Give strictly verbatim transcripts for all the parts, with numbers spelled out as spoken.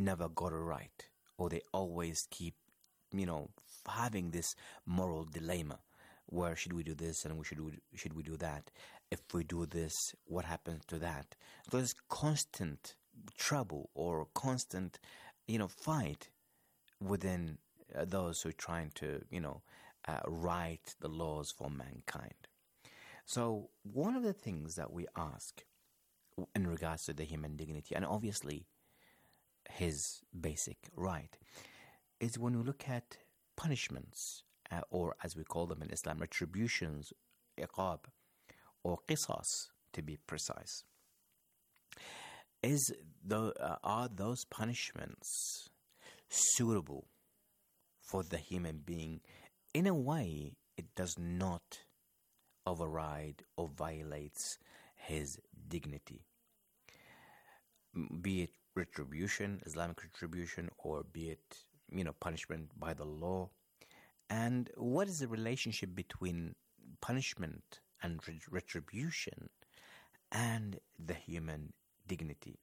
never got it right, or they always keep, you know, having this moral dilemma. Where should we do this and we should we, should we do that? If we do this, what happens to that? There's constant trouble or constant, you know, fight within uh, those who are trying to, you know, uh, write the laws for mankind. So one of the things that we ask in regards to the human dignity, and obviously his basic right, is when we look at punishments, uh, or as we call them in Islam, retributions, iqab, or qisas, to be precise. Is the, uh, are those punishments suitable for the human being? In a way, it does not override or violates his dignity. Be it retribution, Islamic retribution, or be it, you know, punishment by the law. And what is the relationship between punishment and retribution and the human dignity?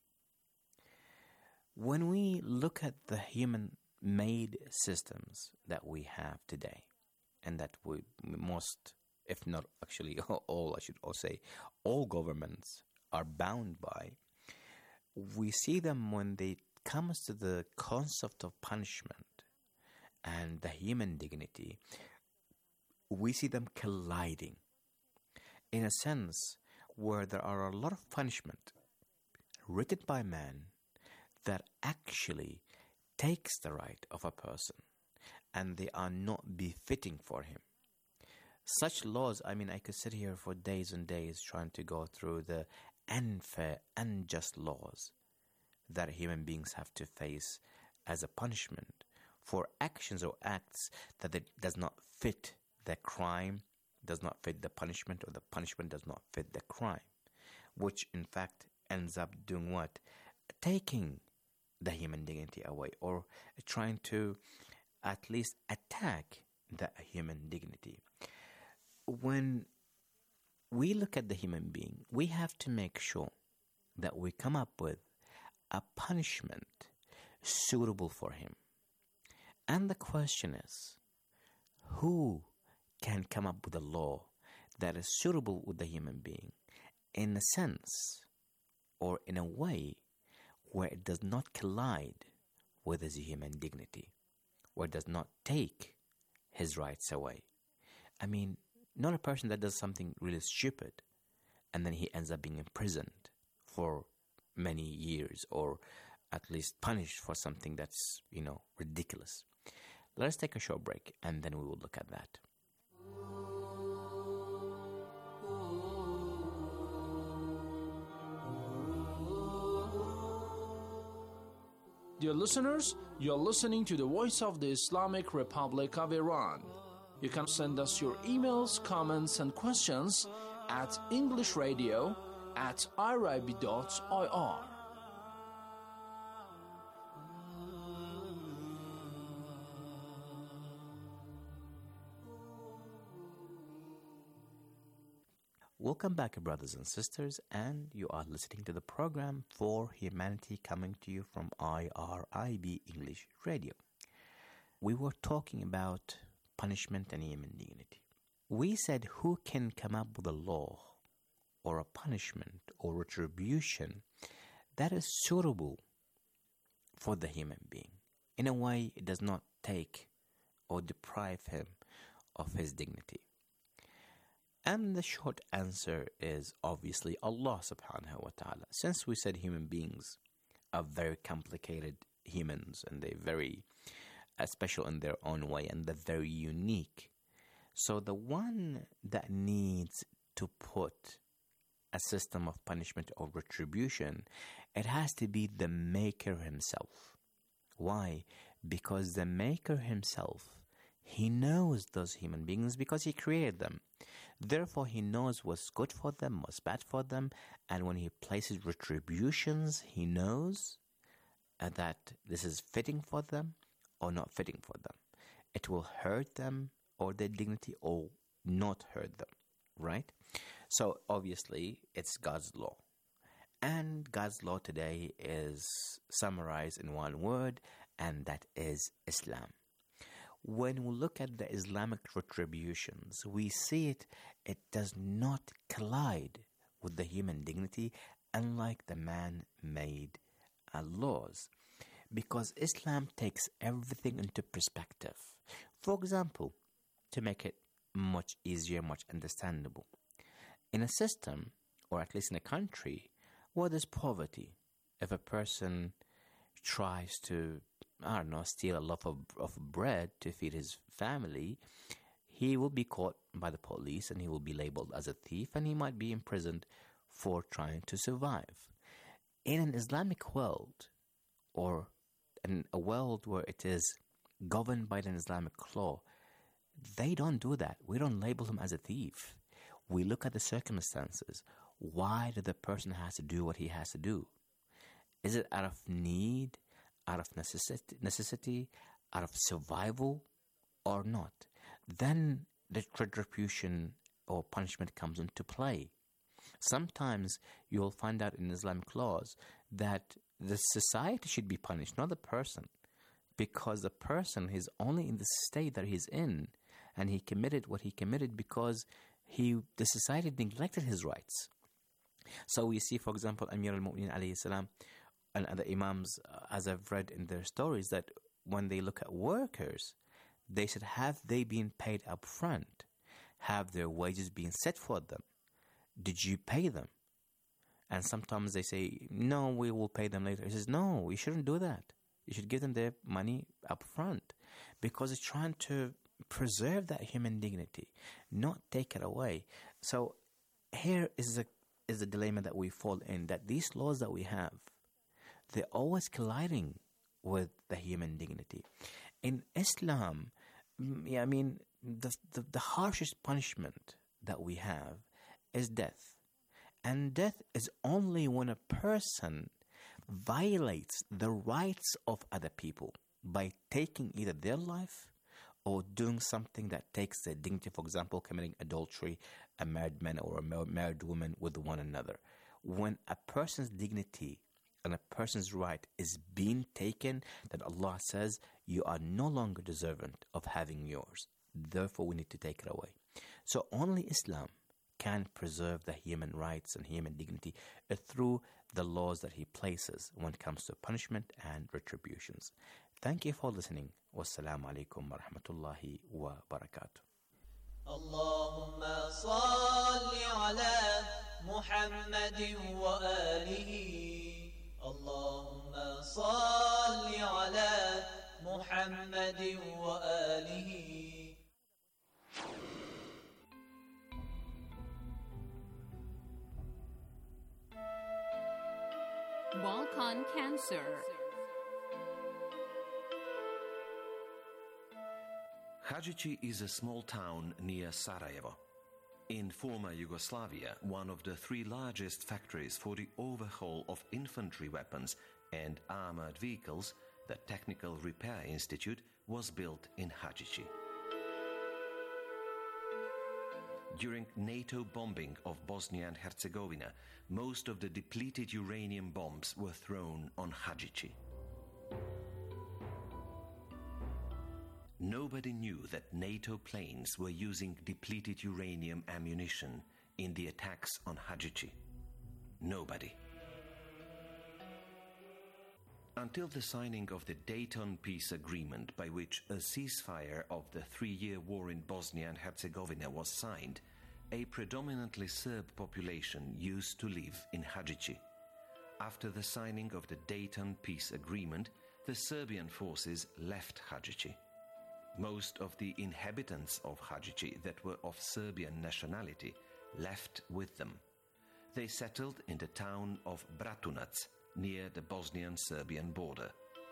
When we look at the human-made systems that we have today, and that we most, if not actually all, I should say, all governments are bound by, we see them when it comes to the concept of punishment and the human dignity, we see them colliding in a sense where there are a lot of punishment written by man that actually takes the right of a person and they are not befitting for him. Such laws, I mean, I could sit here for days and days trying to go through the unfair, unjust laws that human beings have to face as a punishment for actions or acts that it does not fit the crime, does not fit the punishment, or the punishment does not fit the crime, which in fact ends up doing what? Taking the human dignity away, or trying to at least attack the human dignity. When we look at the human being, we have to make sure that we come up with a punishment suitable for him. And the question is, who can come up with a law that is suitable with the human being in a sense or in a way where it does not collide with his human dignity, where it does not take his rights away? I mean, not a person that does something really stupid and then he ends up being imprisoned for many years, or at least punished for something that's, you know, ridiculous. Let us take a short break and then we will look at that. Dear listeners, you're listening to the Voice of the Islamic Republic of Iran. You can send us your emails, comments, and questions at englishradio at irib dot I R. Welcome back, brothers and sisters, and you are listening to the program For Humanity, coming to you from I R I B English Radio. We were talking about punishment and human dignity. We said who can come up with a law or a punishment or retribution that is suitable for the human being. In a way, it does not take or deprive him of his dignity. And the short answer is obviously Allah subhanahu wa ta'ala. Since we said human beings are very complicated humans and they're very uh, special in their own way and they're very unique. So the one that needs to put a system of punishment or retribution, it has to be the maker himself. Why? Because the maker himself, he knows those human beings because he created them. Therefore, he knows what's good for them, what's bad for them. And when he places retributions, he knows that this is fitting for them or not fitting for them. It will hurt them or their dignity or not hurt them, right? So, obviously, it's God's law. And God's law today is summarized in one word, and that is Islam. When we look at the Islamic retributions, we see it, it does not collide with the human dignity, unlike the man-made uh, laws, because Islam takes everything into perspective. For example, to make it much easier, much understandable, in a system, or at least in a country, where there's poverty, if a person tries to, I don't know, steal a loaf of, of bread to feed his family, he will be caught by the police and he will be labeled as a thief, and he might be imprisoned for trying to survive. In an Islamic world, or in a world where it is governed by an Islamic law, they don't do that. We don't label him as a thief. We look at the circumstances. Why did the person has to do what he has to do? Is it out of need, out of necessity, necessity, out of survival, or not? Then the retribution or punishment comes into play. Sometimes you'll find out in Islamic laws that the society should be punished, not the person, because the person is only in the state that he's in, and he committed what he committed because he the society neglected his rights. So we see, for example, Amir al-Mu'minin alayhi salam and other imams, uh, as I've read in their stories, that when they look at workers, they said, have they been paid up front? Have their wages been set for them? Did you pay them? And sometimes they say, no, we will pay them later. He says, no, you shouldn't do that. You should give them their money up front, because it's trying to preserve that human dignity, not take it away. So here is a is the dilemma that we fall in, that these laws that we have, they're always colliding with the human dignity. In Islam, I mean, the, the, the harshest punishment that we have is death. And death is only when a person violates the rights of other people by taking either their life or doing something that takes their dignity, for example, committing adultery, a married man or a married woman with one another. When a person's dignity and a person's right is being taken, then Allah says, you are no longer deserving of having yours. Therefore, we need to take it away. So only Islam can preserve the human rights and human dignity uh, through the laws that He places when it comes to punishment and retributions. Thank you for listening. Wassalamu alaikum wa rahmatullahi wa barakatuh. Allahumma salli ala Muhammadin wa alihi. Allahumma salli ala Muhammadin wa alihi. Balkan cancer. Hadžići is a small town near Sarajevo. In former Yugoslavia, one of the three largest factories for the overhaul of infantry weapons and armored vehicles, the Technical Repair Institute, was built in Hadžići. During NATO bombing of Bosnia and Herzegovina, most of the depleted uranium bombs were thrown on Hadžići. Nobody knew that NATO planes were using depleted uranium ammunition in the attacks on Hadžići. Nobody. Until the signing of the Dayton Peace Agreement, by which a ceasefire of the three-year war in Bosnia and Herzegovina was signed, a predominantly Serb population used to live in Hadžići. After the signing of the Dayton Peace Agreement, the Serbian forces left Hadžići. Most of the inhabitants of Hadžići that were of Serbian nationality left with them. They settled in the town of Bratunac, near the Bosnian-Serbian border.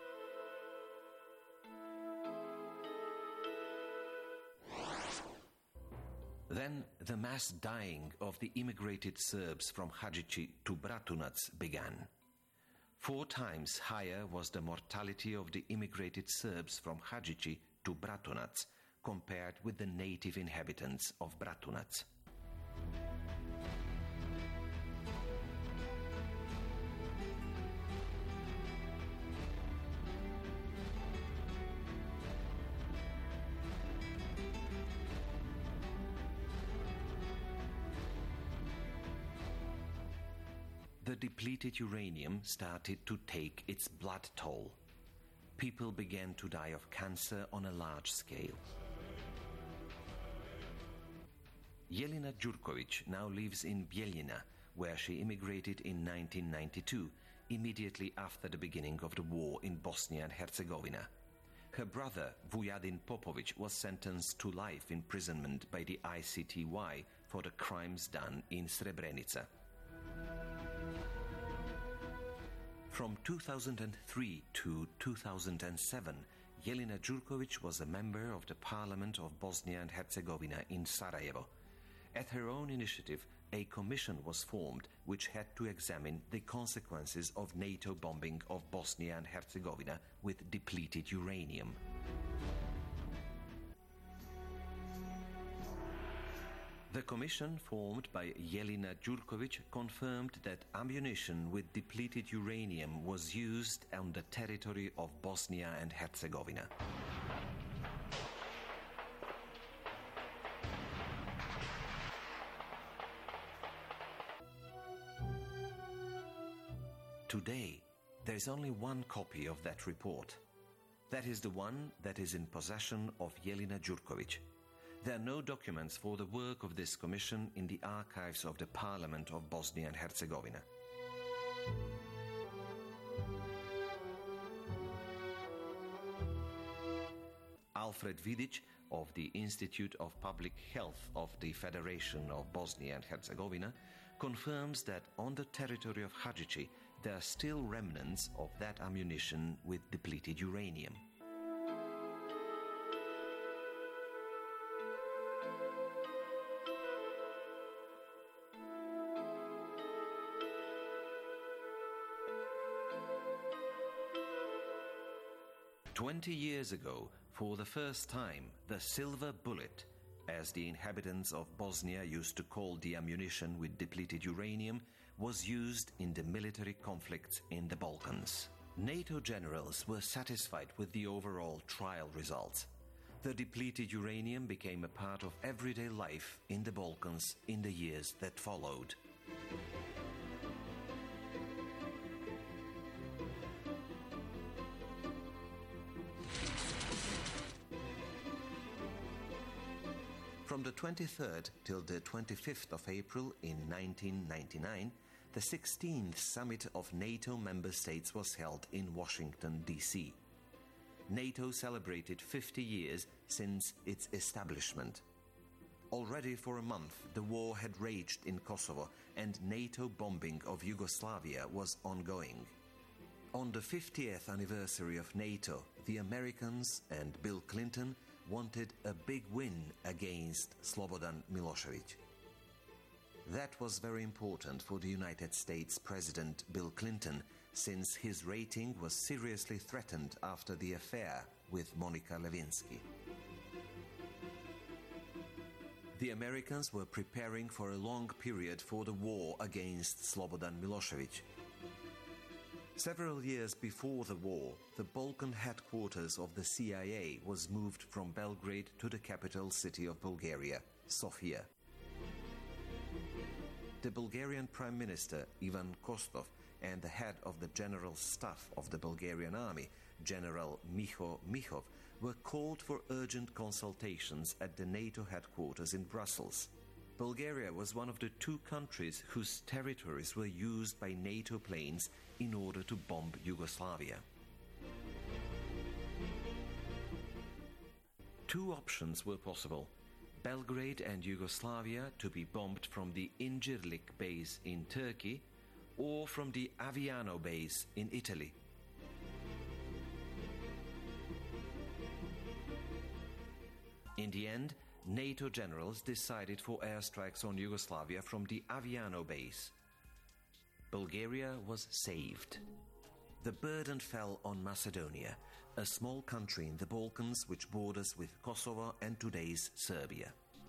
Then the mass dying of the immigrated Serbs from Hadžići to Bratunac began. Four times higher was the mortality of the immigrated Serbs from Hadžići to Bratunac compared with the native inhabitants of Bratunac. the depleted uranium started to take its blood toll. People began to die of cancer on a large scale. Jelena Jurkovic now lives in Bijeljina, where she immigrated in nineteen ninety-two, immediately after the beginning of the war in Bosnia and Herzegovina. Her brother, Vujadin Popovic, was sentenced to life imprisonment by the I C T Y for the crimes done in Srebrenica. From two thousand three to two thousand seven, Jelena Jurkovic was a member of the Parliament of Bosnia and Herzegovina in Sarajevo. At her own initiative, a commission was formed which had to examine the consequences of NATO bombing of Bosnia and Herzegovina with depleted uranium. The commission formed by Jelena Jurkovic confirmed that ammunition with depleted uranium was used on the territory of Bosnia and Herzegovina. Today, there is only one copy of that report. That is the one that is in possession of Jelena Jurkovic. There are no documents for the work of this commission in the archives of the Parliament of Bosnia and Herzegovina. Alfred Vidic of the Institute of Public Health of the Federation of Bosnia and Herzegovina confirms that on the territory of Hadžići there are still remnants of that ammunition with depleted uranium. Twenty years ago, for the first time, the silver bullet, as the inhabitants of Bosnia used to call the ammunition with depleted uranium, was used in the military conflicts in the Balkans. NATO generals were satisfied with the overall trial results. The depleted uranium became a part of everyday life in the Balkans in the years that followed. From the twenty-third till the twenty-fifth of April in nineteen ninety-nine, the sixteenth summit of NATO member states was held in Washington, D C NATO celebrated fifty years since its establishment. Already for a month, the war had raged in Kosovo and NATO bombing of Yugoslavia was ongoing. On the fiftieth anniversary of NATO, the Americans and Bill Clinton wanted a big win against Slobodan Milosevic. That was very important for the United States President Bill Clinton, since his rating was seriously threatened after the affair with Monica Lewinsky. The Americans were preparing for a long period for the war against Slobodan Milosevic. Several years before the war, the Balkan headquarters of the C I A was moved from Belgrade to the capital city of Bulgaria, Sofia. The Bulgarian Prime Minister, Ivan Kostov, and the head of the General Staff of the Bulgarian Army, General Miho Mihov, were called for urgent consultations at the NATO headquarters in Brussels. Bulgaria was one of the two countries whose territories were used by NATO planes in order to bomb Yugoslavia. Two options were possible: Belgrade and Yugoslavia to be bombed from the Incirlik base in Turkey or from the Aviano base in Italy. In the end, NATO generals decided for airstrikes on Yugoslavia from the Aviano base. Bulgaria was saved. The burden fell on Macedonia, a small country in the Balkans which borders with Kosovo and today's Serbia.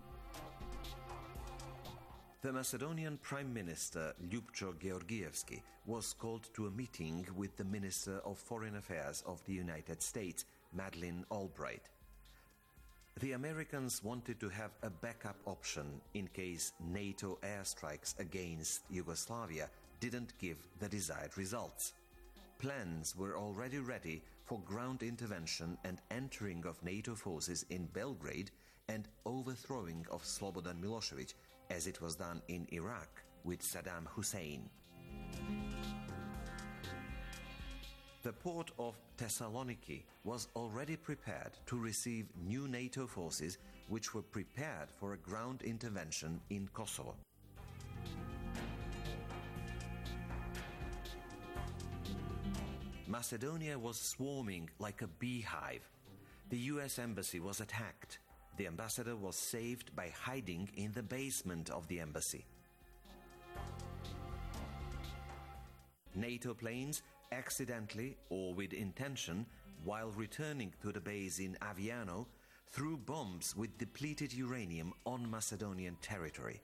The Macedonian Prime Minister Ljupčo Georgievski was called to a meeting with the Minister of Foreign Affairs of the United States, Madeleine Albright. The Americans wanted to have a backup option in case NATO airstrikes against Yugoslavia didn't give the desired results. Plans were already ready for ground intervention and entering of NATO forces in Belgrade and overthrowing of Slobodan Milosevic, as it was done in Iraq with Saddam Hussein. The port of Thessaloniki was already prepared to receive new NATO forces which were prepared for a ground intervention in Kosovo. Macedonia was swarming like a beehive. The U S embassy was attacked. The ambassador was saved by hiding in the basement of the embassy. NATO planes accidentally or with intention, while returning to the base in Aviano, threw bombs with depleted uranium on Macedonian territory.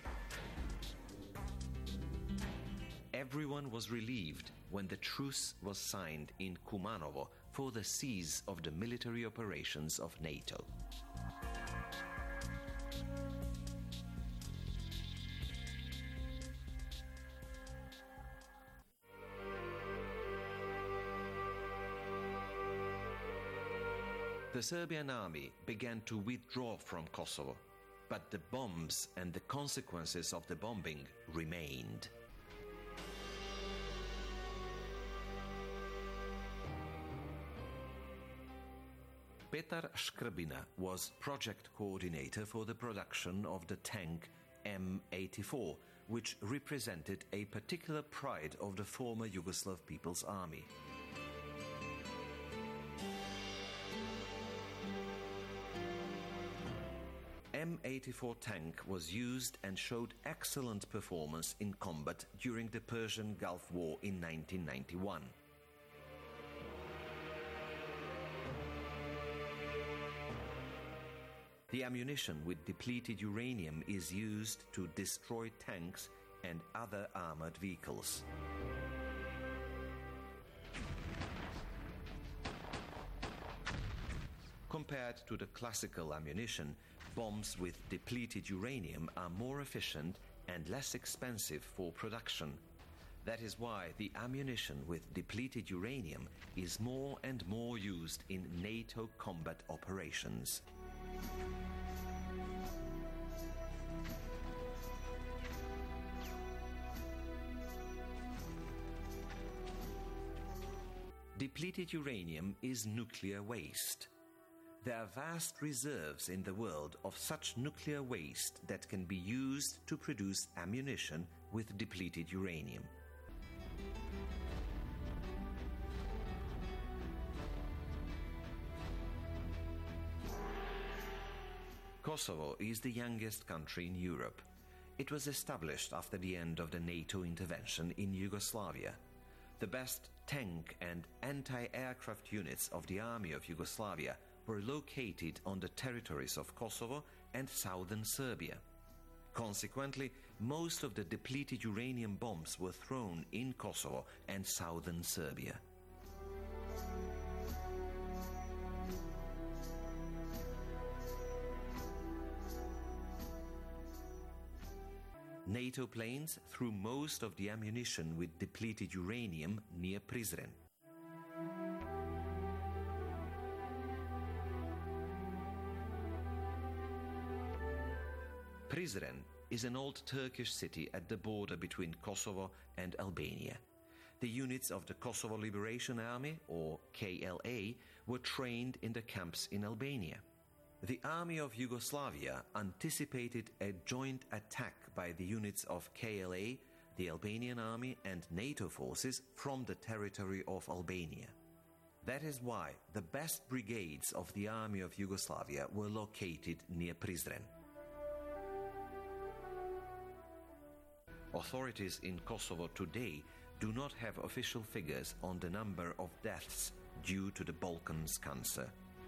Everyone was relieved when the truce was signed in Kumanovo for the cease of the military operations of NATO. The Serbian army began to withdraw from Kosovo, but the bombs and the consequences of the bombing remained. Petar Škrbina was project coordinator for the production of the tank M eighty-four, which represented a particular pride of the former Yugoslav People's Army. M eighty-four tank was used and showed excellent performance in combat during the Persian Gulf War in nineteen ninety-one. The ammunition with depleted uranium is used to destroy tanks and other armored vehicles. Compared to the classical ammunition, bombs with depleted uranium are more efficient and less expensive for production. That is why the ammunition with depleted uranium is more and more used in NATO combat operations. Depleted uranium is nuclear waste. There are vast reserves in the world of such nuclear waste that can be used to produce ammunition with depleted uranium. Kosovo is the youngest country in Europe. It was established after the end of the NATO intervention in Yugoslavia. The best tank and anti-aircraft units of the Army of Yugoslavia were located on the territories of Kosovo and southern Serbia. Consequently, most of the depleted uranium bombs were thrown in Kosovo and southern Serbia. NATO planes threw most of the ammunition with depleted uranium near Prizren. Prizren is an old Turkish city at the border between Kosovo and Albania. The units of the Kosovo Liberation Army, or K L A, were trained in the camps in Albania. The Army of Yugoslavia anticipated a joint attack by the units of K L A, the Albanian Army, and NATO forces from the territory of Albania. That is why the best brigades of the Army of Yugoslavia were located near Prizren. Authorities in Kosovo today do not have official figures on the number of deaths due to the Balkans cancer.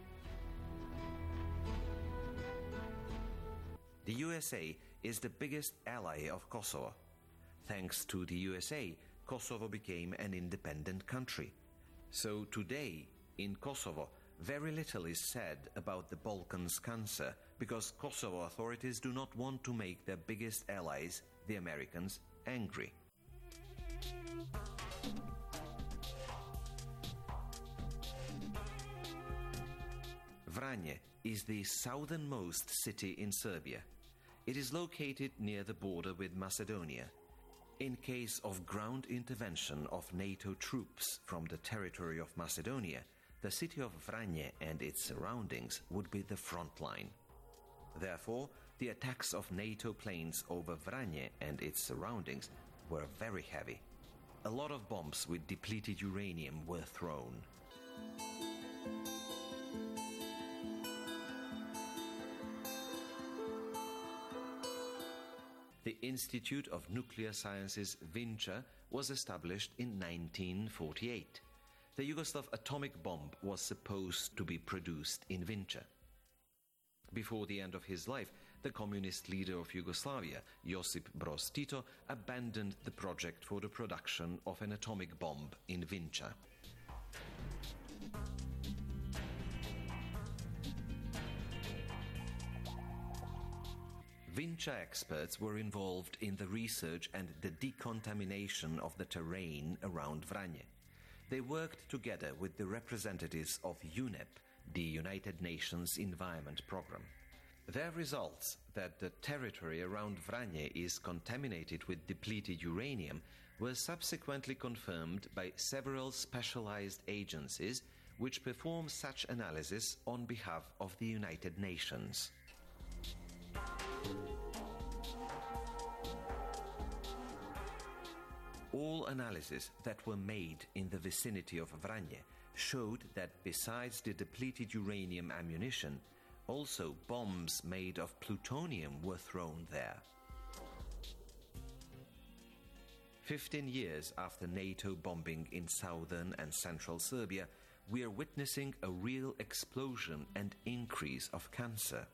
The U S A is the biggest ally of Kosovo. Thanks to the U S A, Kosovo became an independent country. So today, in Kosovo, very little is said about the Balkans cancer because Kosovo authorities do not want to make their biggest allies, the Americans, angry. Vranje is the southernmost city in Serbia. It is located near the border with Macedonia. In case of ground intervention of NATO troops from the territory of Macedonia, the city of Vranje and its surroundings would be the front line. Therefore, the attacks of NATO planes over Vranje and its surroundings were very heavy. A lot of bombs with depleted uranium were thrown. The Institute of Nuclear Sciences Vinča was established in nineteen forty-eight. The Yugoslav atomic bomb was supposed to be produced in Vinča. Before the end of his life, the communist leader of Yugoslavia, Josip Broz Tito, abandoned the project for the production of an atomic bomb in Vinča. Vinča experts were involved in the research and the decontamination of the terrain around Vranje. They worked together with the representatives of UNEP, the United Nations Environment Programme. Their results that the territory around Vranje is contaminated with depleted uranium were subsequently confirmed by several specialized agencies which perform such analysis on behalf of the United Nations. All analyses that were made in the vicinity of Vranje showed that besides the depleted uranium ammunition, also bombs made of plutonium were thrown there. Fifteen years after NATO bombing in southern and central Serbia, we are witnessing a real explosion and increase of cancer.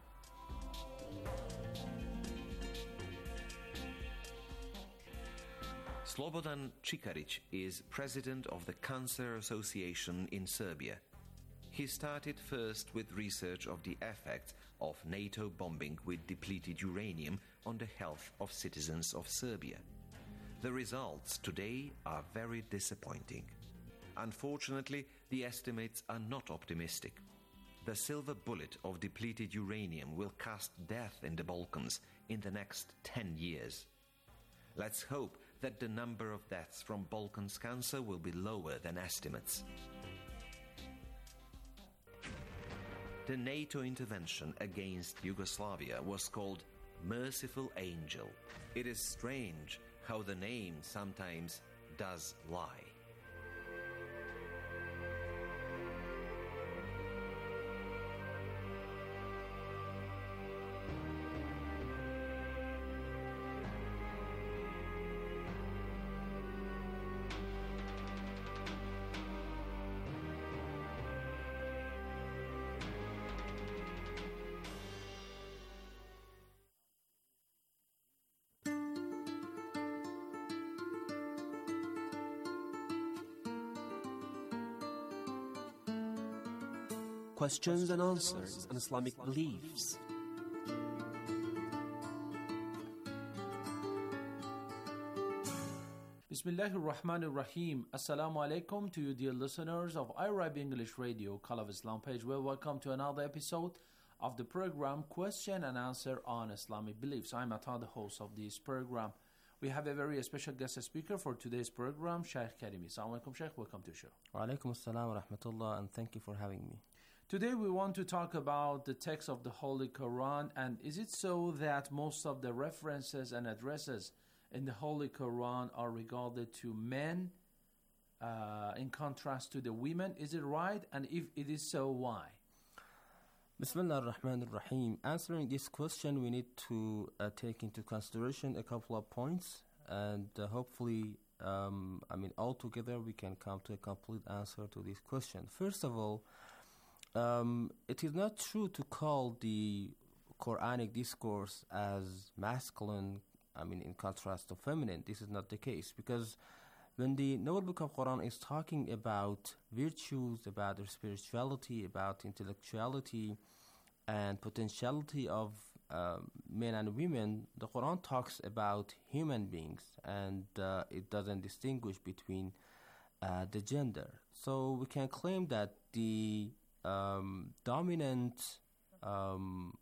Slobodan Čikarić is president of the Cancer Association in Serbia. He started first with research of the effects of NATO bombing with depleted uranium on the health of citizens of Serbia. The results today are very disappointing. Unfortunately, the estimates are not optimistic. The silver bullet of depleted uranium will cast death in the Balkans in the next ten years. Let's hope that the number of deaths from Balkans cancer will be lower than estimates. The NATO intervention against Yugoslavia was called Merciful Angel. It is strange how the name sometimes does lie. Questions and answers on Islamic beliefs. Bismillahir Rahmanir Rahim. Assalamu alaikum to you, dear listeners of Arab English Radio, Call of Islam page. Well, welcome to another episode of the program Question and Answer on Islamic Beliefs. I'm Ata, the host of this program. We have a very special guest speaker for today's program, Shaykh Karimi. Assalamu alaikum, Shaykh. Welcome to the show. Wa alaikum assalam wa rahmatullah, and thank you for having me. Today we want to talk about the text of the Holy Quran, and is it so that most of the references and addresses in the Holy Quran are regarded to men uh, in contrast to the women? Is it right? And if it is so, why? Bismillah ar-Rahman ar-Rahim. Answering this question, we need to uh, take into consideration a couple of points, and uh, hopefully, um, I mean, all together we can come to a complete answer to this question. First of all, Um, it is not true to call the Quranic discourse as masculine, I mean, in contrast to feminine. This is not the case, because when the Noble Book of Quran is talking about virtues, about their spirituality, about intellectuality, and potentiality of um, men and women, the Quran talks about human beings, and uh, it doesn't distinguish between uh, the gender. So we can claim that the um, dominant um,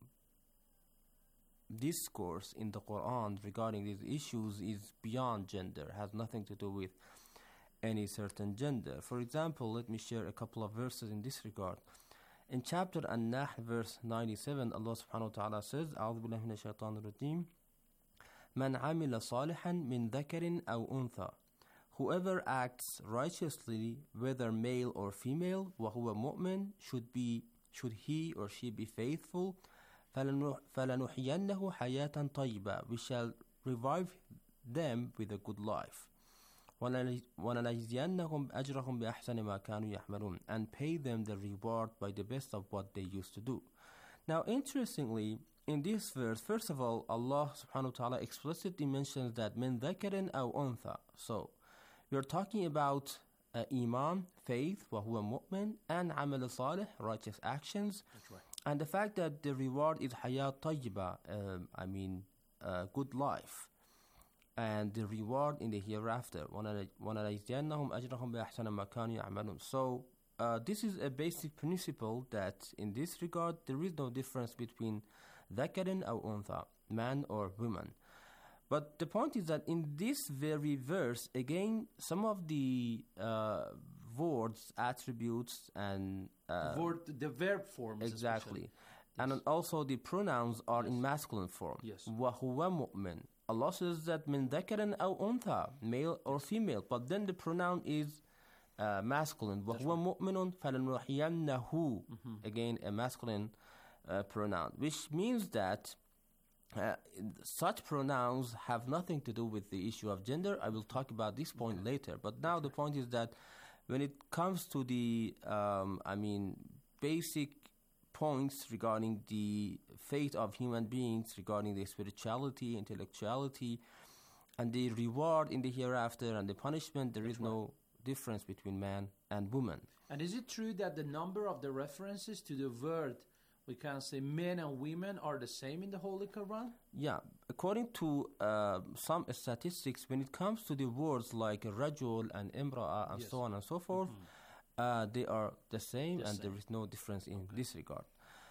discourse in the Quran regarding these issues is beyond gender, has nothing to do with any certain gender. For example, let me share a couple of verses in this regard. In chapter An-Nahl, verse ninety-seven, Allah subhanahu wa ta'ala says, أعوذ بالله من الشيطان الرجيم من عمل صالحا من ذكر أو أنثى. Whoever acts righteously, whether male or female, وهو مؤمن, should be should he or she be faithful, فلنحيينه حياة طيبة. We shall revive them with a good life. وَنَجْزِيَنَّهُمْ أَجْرَهُمْ بِأَحْسَنِ مَا كَانُوا يَعْمَلُونَ, and pay them the reward by the best of what they used to do. Now, interestingly, in this verse, first of all, Allah subhanahu wa ta'ala explicitly mentions that مِنْ ذَكَرٍ أَوْ أُنْثَى. So, we are talking about uh, iman, faith, وَهُوَ مُؤْمِن, and عَمَلُ صالح, righteous actions. That's right. And the fact that the reward is hayat tayyiba, um, I mean, uh, good life. And the reward in the hereafter. وَنَجْزِيَنَّهُمْ أَجْرَهُمْ بِأَحْسَنِ مَا كَانُوا يَعْمَلُونَ. So, uh, this is a basic principle that in this regard, there is no difference between ذَكَرٍ أو أُنْثَى, man or woman. But the point is that in this very verse, again, some of the uh, words, attributes, and uh, the, word, the verb forms. Exactly. Yes. And also the pronouns are yes. in masculine form. Yes. وَهُوَ مُؤْمِن. Allah says that min dhakarin aw untha, male or female, but then the pronoun is uh, masculine. وَهُوَ مُؤْمِنٌ فَلَنُحْيِيَنَّهُ. Again, a masculine uh, pronoun, which means that uh, such pronouns have nothing to do with the issue of gender. I will talk about this point okay. later. But now the point is that when it comes to the, um, I mean, basic points regarding the fate of human beings, regarding their spirituality, intellectuality, and the reward in the hereafter and the punishment, there That's is right. no difference between man and woman. And is it true that the number of the references to the word, we can say men and women, are the same in the Holy Quran? Yeah. According to uh, some statistics, when it comes to the words like rajul and imra'a and yes. so on and so forth, mm-hmm. uh, they are the same the and same. There is no difference in okay. this regard.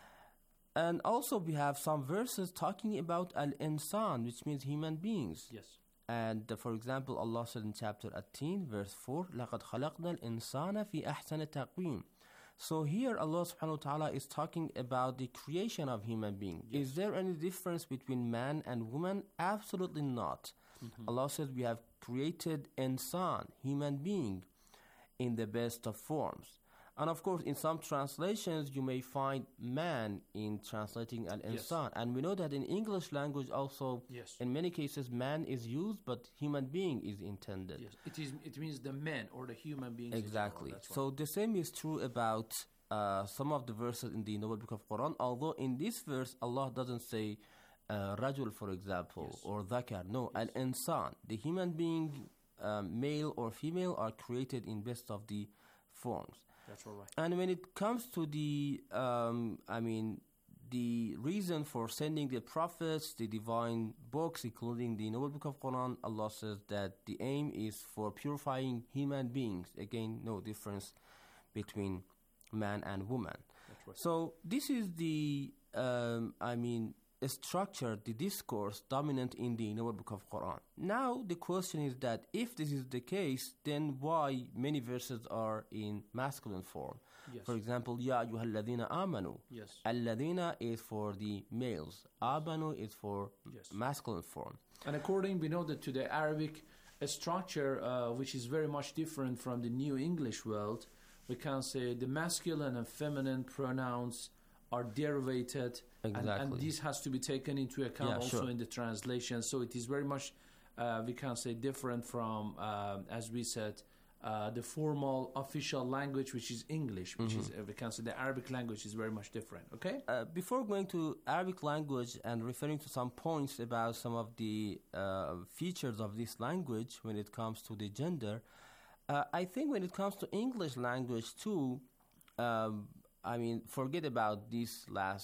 And also we have some verses talking about al-insan, which means human beings. Yes. And uh, for example, Allah said in chapter eighteen, verse four, لَقَدْ خَلَقْنَا الْإِنسَانَ فِي أَحْسَنِ تَقْوِيمٍ. So here Allah subhanahu wa ta'ala is talking about the creation of human beings. Yes. Is there any difference between man and woman? Absolutely not. Mm-hmm. Allah says we have created insan, human being, in the best of forms. And of course, in some translations, you may find man in translating al-insan. Yes. And we know that in English language also, yes. in many cases, man is used, but human being is intended. Yes, it is. It means the man or the human beings. Exactly. Well. So the same is true about uh, some of the verses in the Noble Book of Quran. Although in this verse, Allah doesn't say uh, rajul, for example, yes. or dhakar. No, yes. al-insan. The human being, um, male or female, are created in best of the forms. That's all right. And when it comes to the, um, I mean, the reason for sending the prophets, the divine books, including the Noble Book of Quran, Allah says that the aim is for purifying human beings. Again, no difference between man and woman. That's right. So this is the, um, I mean, structure, the discourse dominant in the Noble Book of Quran. Now the question is that if this is the case, then why many verses are in masculine form? Yes. For example, Ya ayyuhalladhina amanu. Yes. Alladhina is for the males. Amanu is for yes. masculine form. And according, we know that to the Arabic structure, uh, which is very much different from the New English world, we can say the masculine and feminine pronouns are derivated. Exactly. And, and this has to be taken into account yeah, also sure. in the translation. So it is very much, uh, we can say, different from, uh, as we said, uh, the formal official language, which is English, which mm-hmm. is, uh, we can say, the Arabic language is very much different. Okay? Uh, before going to Arabic language and referring to some points about some of the uh, features of this language when it comes to the gender, uh, I think when it comes to English language too, um, I mean, forget about this last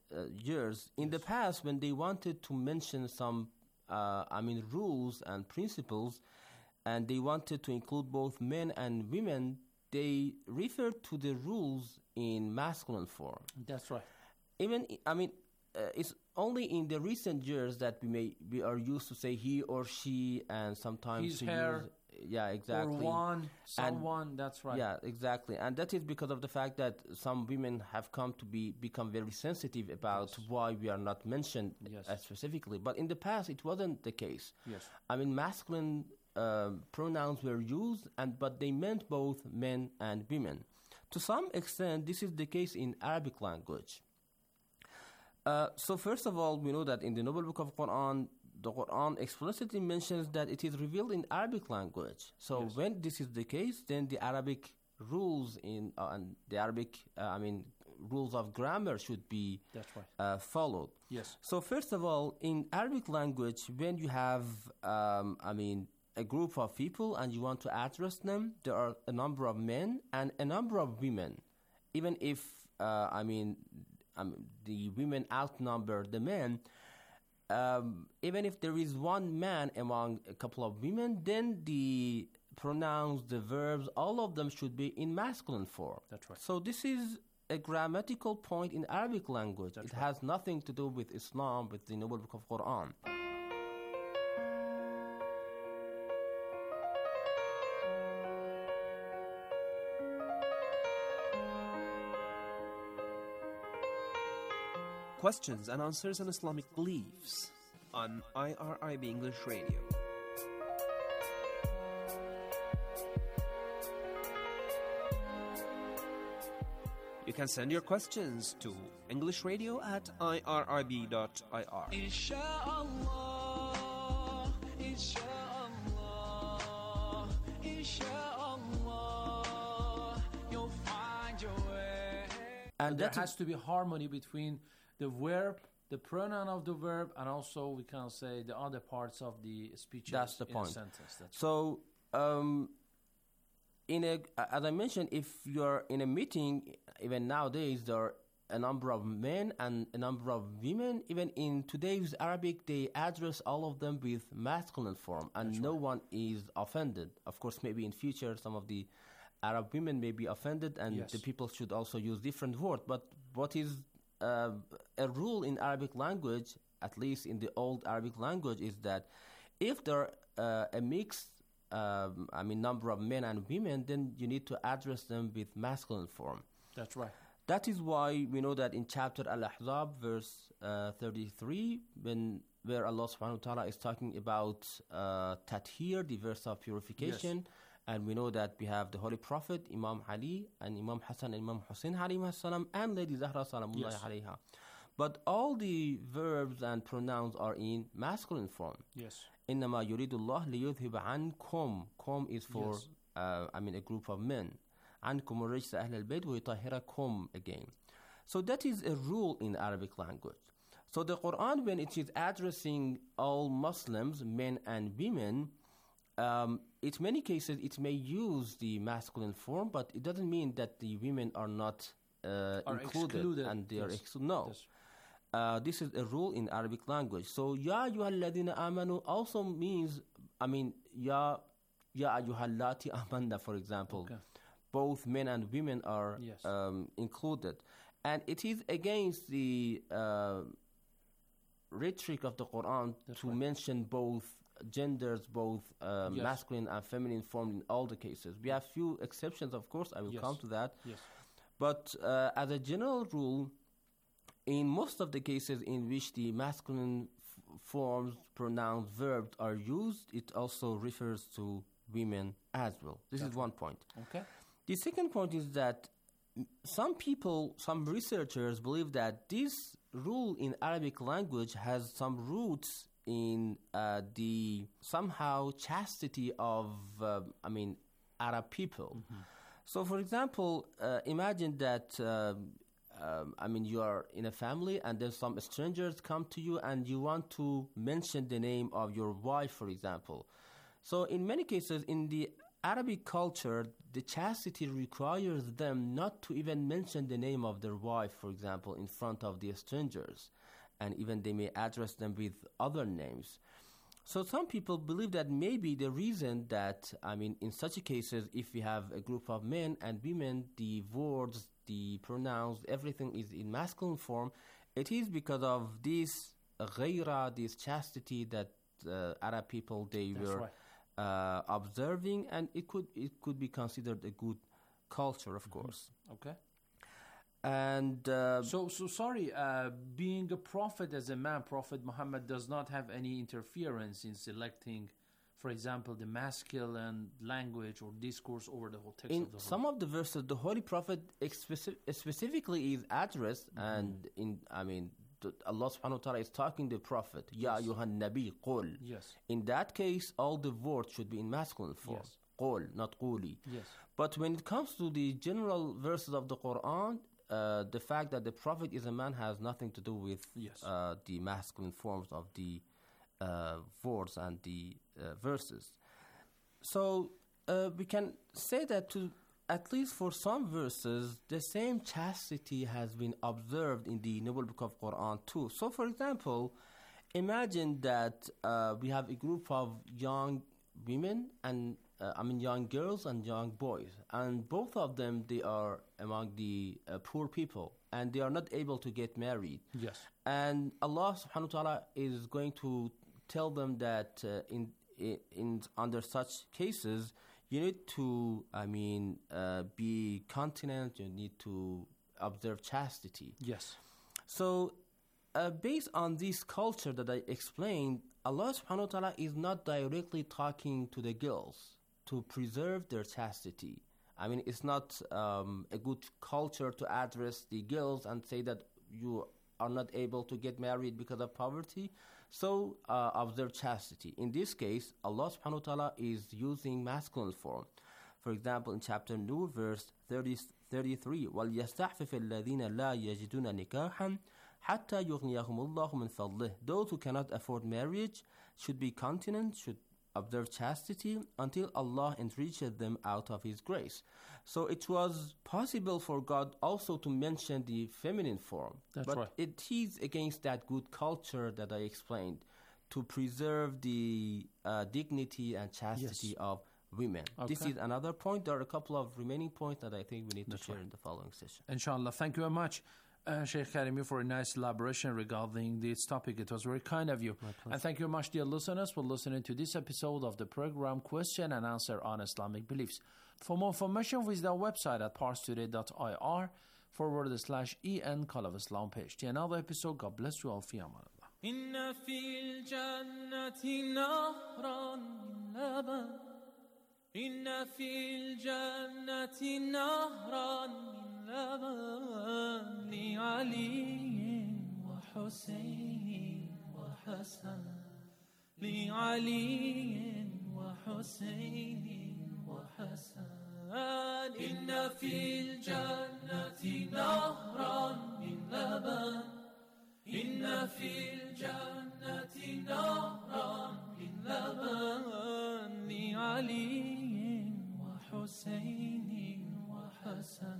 uh, years. In the past, when they wanted to mention some, uh, I mean, rules and principles, and they wanted to include both men and women, they referred to the rules in masculine form. That's right. Even, I mean, uh, it's only in the recent years that we may we are used to say he or she, and sometimes His, to her, use, yeah, exactly, or one, someone. And, that's right. Yeah, exactly, and that is because of the fact that some women have come to be become very sensitive about Yes. why we are not mentioned Yes. uh, specifically. But in the past, it wasn't the case. Yes. I mean, masculine um pronouns were used, and but they meant both men and women. To some extent, this is the case in Arabic language. Uh, so first of all, we know that in the Noble Book of Quran, the Quran explicitly mentions that it is revealed in Arabic language. So Yes. when this is the case, then the Arabic rules in uh, and the Arabic, uh, I mean, rules of grammar should be That's right. uh, followed. Yes. So first of all, in Arabic language, when you have, um, I mean, a group of people and you want to address them, there are a number of men and a number of women. Even if, uh, I mean, um, the women outnumber the men, um, even if there is one man among a couple of women, then the pronouns, the verbs, all of them should be in masculine form. That's right. So this is a grammatical point in Arabic language. That's it right. has nothing to do with Islam, with the Noble Book of Quran. Questions and answers on Islamic beliefs on I R I B English Radio. You can send your questions to englishradio at I R I B dot I R. Inshallah, inshallah, inshallah, you'll find your way. And There that has is, to be harmony between the verb, the pronoun of the verb, and also we can say the other parts of the speech. That's the in point. A sentence. That's so, um, in a, as I mentioned, if you're in a meeting, even nowadays, there are a number of men and a number of women. Even in today's Arabic, they address all of them with masculine form, and That's no right. one is offended. Of course, maybe in future, some of the Arab women may be offended, and Yes. the people should also use different words. But what is uh, a rule in Arabic language, at least in the old Arabic language, is that if there are uh, a mixed, um, I mean, number of men and women, then you need to address them with masculine form. That's right. That is why we know that in chapter Al-Ahzab, verse uh, thirty-three, when where Allah subhanahu wa ta'ala is talking about uh, tathir, the verse of purification, and we know that we have the Holy Prophet, Imam Ali, and Imam Hassan and Imam Hussein alayhi salam, and Lady Zahra salamullahi Yes. alayha. But all the verbs and pronouns are in masculine form. Yes. إنما يريد الله ليذهب عنكم. Kum is for, Yes. uh, I mean, a group of men. عنكم الرجس أهل البيت ويطهركم again. So that is a rule in Arabic language. So the Quran, when it is addressing all Muslims, men and women, um, in many cases it may use the masculine form, but it doesn't mean that the women are not uh, Are included, excluded. and they are Yes. excluded. No. Yes. Uh, this is a rule in Arabic language. So, Ya ayyuhalladhina amanu also means, I mean, Ya, ya ayyuhallati amanna, for example. Okay. Both men and women are Yes. um, included. And it is against the uh, rhetoric of the Quran That's to right. mention both genders, both um, Yes. masculine and feminine form in all the cases. We have few exceptions, of course, I will Yes. come to that. Yes. But uh, as a general rule, in most of the cases in which the masculine f- forms, pronouns, verbs are used, it also refers to women as well. This is one point. Okay. The second point is that m- some people, some researchers believe that this rule in Arabic language has some roots in uh, the somehow chastity of, uh, I mean, Arab people. So, for example, uh, imagine that, uh, um, I mean, you are in a family and then some strangers come to you and you want to mention the name of your wife, for example. So, in many cases, in the Arabic culture, the chastity requires them not to even mention the name of their wife, for example, in front of the strangers. And even they may address them with other names. So some people believe that maybe the reason that, I mean, in such cases, if we have a group of men and women, the words, the pronouns, everything is in masculine form, it is because of this ghaira, this chastity that uh, Arab people, they That's were right. uh, observing, and it could it could be considered a good culture, of Mm-hmm. course. Okay. And uh, So, so sorry, uh, being a prophet as a man, Prophet Muhammad does not have any interference in selecting, for example, the masculine language or discourse over the whole text in of the some of the verses, the Holy Prophet expeci- specifically is addressed, Mm-hmm. and in I mean, the, Allah Subhanahu wa Taala is talking to the Prophet. Ya ayyuhan nabi qul. Yes. In that case, all the words should be in masculine form. Yes. Qul, not quli. Yes. But when it comes to the general verses of the Quran, uh, the fact that the Prophet is a man has nothing to do with Yes. uh, the masculine forms of the uh, words and the uh, verses. So uh, we can say that to at least for some verses, the same chastity has been observed in the Noble Book of Quran too. So, for example, imagine that uh, we have a group of young women and uh, I mean young girls and young boys, and both of them they are among the uh, poor people, and they are not able to get married. Yes. And Allah Subhanahu wa Taala is going to tell them that uh, in, in in under such cases, you need to, I mean, uh, be continent. You need to observe chastity. Yes. So, uh, based on this culture that I explained, Allah Subhanahu wa Taala is not directly talking to the girls to preserve their chastity. I mean, it's not um, a good culture to address the girls and say that you are not able to get married because of poverty. So, uh, observe chastity. In this case, Allah subhanahu wa ta'ala is using masculine form. For example, in chapter two, verse thirty, thirty-three, وَلْيَسْتَعْفِفِ الَّذِينَ لَا يَجِدُونَ نِكَاحًا حَتَّى يُغْنِيَهُمُ اللَّهُ مِنْ فَضْلِهِ. Those who cannot afford marriage should be continent, should observe chastity until Allah enriches them out of His grace. So it was possible for God also to mention the feminine form. That's but right. it is against that good culture that I explained to preserve the uh, dignity and chastity Yes. of women. This Okay. is another point. There are a couple of remaining points that I think we need That's to share right. in the following session. Inshallah. Thank you very much, uh, Sheikh Karimi, for a nice elaboration regarding this topic. It was very kind of you. And thank you very much, dear listeners, for listening to this episode of the program Question and Answer on Islamic Beliefs. For more information, visit our website at parstoday dot I R forward slash en Call of Islam page. Till another episode, God bless you all. Fi aman Allah. إن في الجنة نهرا من لبن إن في الجنة نهرا من لبن لعلي وحسين وحسن لعلي وحسين وحسن إن في الجنة نهرا من لبن إن في الجنة نهرا من لبن لعلي وحسين وحسن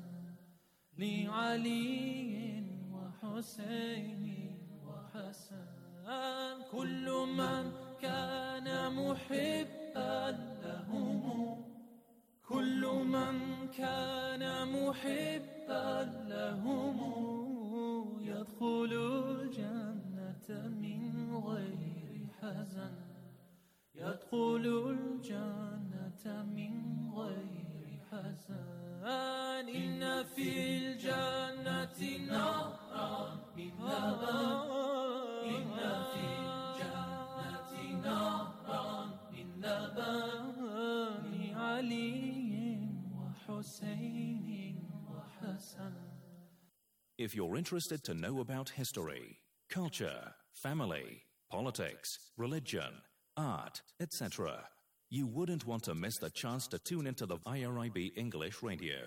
لعلي وحسين وحسن كل من كان محبا لهم كل من كان محبا لهم يدخل الجنة من غير حزن يدخل الجنة من غير حزن إن في الجنة نهرا من لبن إن في الجنة نهرا من لبن لعلي وحسين وحسن. If you're interested to know about history, culture, family, politics, religion, art, et cetera, you wouldn't want to miss the chance to tune into the I R I B English Radio.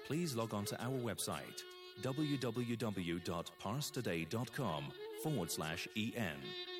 please log on to our website www.parstoday.com forward slash en.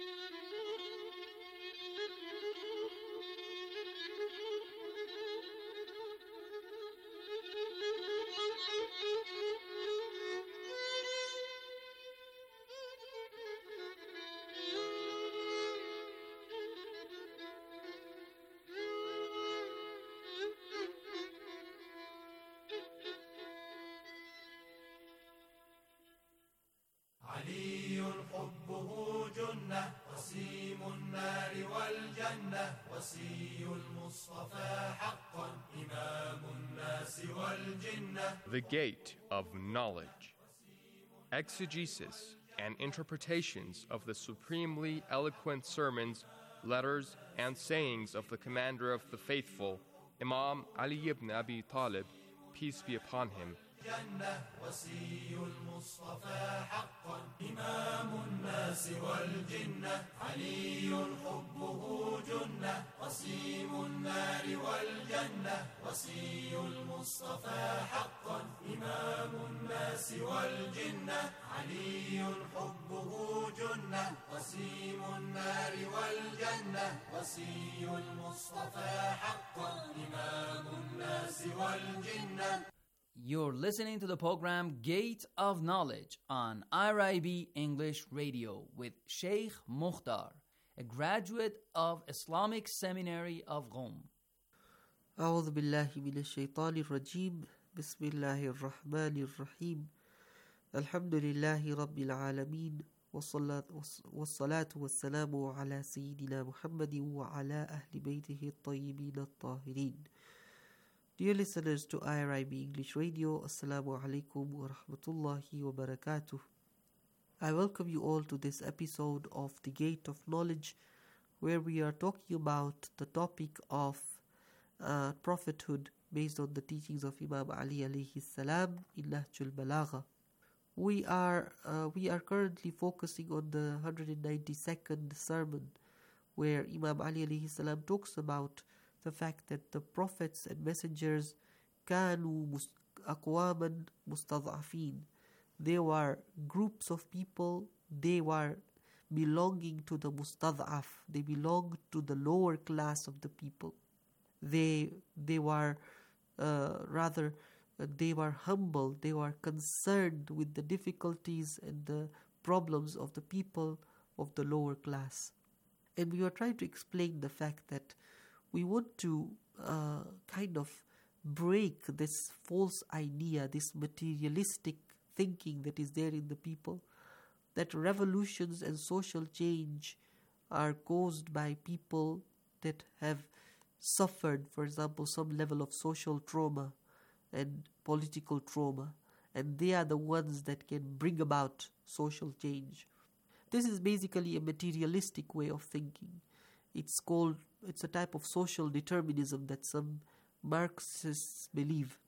علي حبه جنة وسيم النار والجنة وسي المصطفى حقا إمام الناس والجنة. The Gate of Knowledge. Exegesis and interpretations of the supremely eloquent sermons, letters, and sayings of the Commander of the Faithful, Imam Ali ibn Abi Talib, peace be upon him. جنة وسي المصطفى حقا إمام الناس والجنة علي حبه جنة وسيم النار والجنة وسي المصطفى حقا إمام الناس والجنة علي حبه جنة وسيم النار والجنة وسي المصطفى حقا إمام الناس والجنة. You're listening to the program Gate of Knowledge on I R I B English Radio with Sheikh Mukhtar, a graduate of Islamic Seminary of Qom. أعوذ بالله من الشيطان الرجيم بسم الله الرحمن الرحيم الحمد لله رب العالمين والصلاة والسلام على سيدنا محمد وعلى أهل بيته الطيبين الطاهرين. Dear listeners to I R I B English Radio, Assalamu alaikum wa rahmatullahi wa barakatuh. I welcome you all to this episode of The Gate of Knowledge, where we are talking about the topic of uh, prophethood based on the teachings of Imam Ali alayhi salam in Nahjul Balagha. We are uh, we are currently focusing on the one hundred ninety-second sermon, where Imam Ali alayhi salam talks about the fact that the prophets and messengers كانوا أقواما مستضعفين. They were groups of people, they were belonging to the mustad'af, they belonged to the lower class of the people. They they were uh, rather uh, they were humble, they were concerned with the difficulties and the problems of the people of the lower class. And we were trying to explain the fact that we want to uh, kind of break this false idea, this materialistic thinking that is there in the people, that revolutions and social change are caused by people that have suffered, for example, some level of social trauma and political trauma, and they are the ones that can bring about social change. This is basically a materialistic way of thinking. It's called, it's a type of social determinism that some Marxists believe